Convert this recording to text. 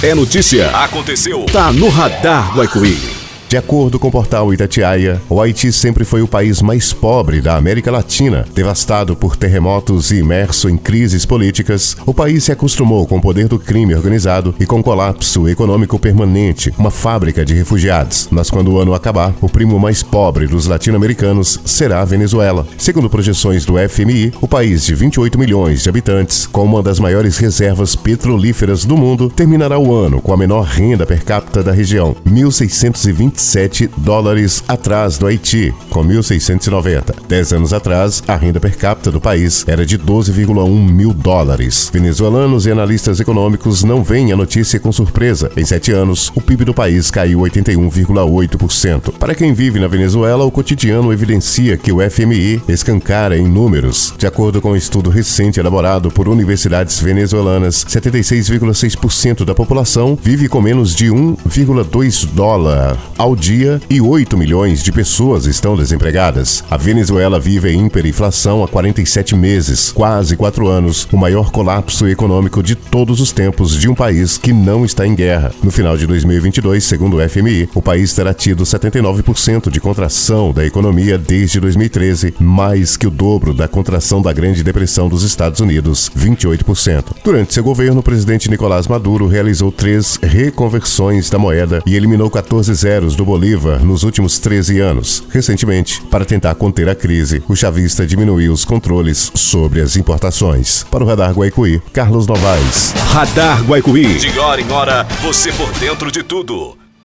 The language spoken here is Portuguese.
É notícia. Aconteceu. Tá no Radar Guaicuí. De acordo com o portal Itatiaia, o Haiti sempre foi o país mais pobre da América Latina. Devastado por terremotos e imerso em crises políticas, o país se acostumou com o poder do crime organizado e com colapso econômico permanente, uma fábrica de refugiados. Mas quando o ano acabar, o primo mais pobre dos latino-americanos será a Venezuela. Segundo projeções do FMI, o país de 28 milhões de habitantes, com uma das maiores reservas petrolíferas do mundo, terminará o ano com a menor renda per capita da região, $1.627 atrás do Haiti, com 1.690. 10 anos atrás, a renda per capita do país era de $12,1 mil. Venezuelanos e analistas econômicos não veem a notícia com surpresa. Em 7 anos, o PIB do país caiu 81,8%. Para quem vive na Venezuela, o cotidiano evidencia que o FMI escancara em números. De acordo com um estudo recente elaborado por universidades venezuelanas, 76,6% da população vive com menos de $1,2 ao dia e 8 milhões de pessoas estão desempregadas. A Venezuela vive em hiperinflação há 47 meses, quase 4 anos, o maior colapso econômico de todos os tempos de um país que não está em guerra. No final de 2022, segundo o FMI, o país terá tido 79% de contração da economia desde 2013, mais que o dobro da contração da Grande Depressão dos Estados Unidos, 28%. Durante seu governo, o presidente Nicolás Maduro realizou 3 reconversões da moeda e eliminou 14 zeros do Bolívar nos últimos 13 anos. Recentemente, para tentar conter a crise, o chavista diminuiu os controles sobre as importações. Para o Radar Guaicuí, Carlos Novaes. Radar Guaicuí. De hora em hora, você por dentro de tudo.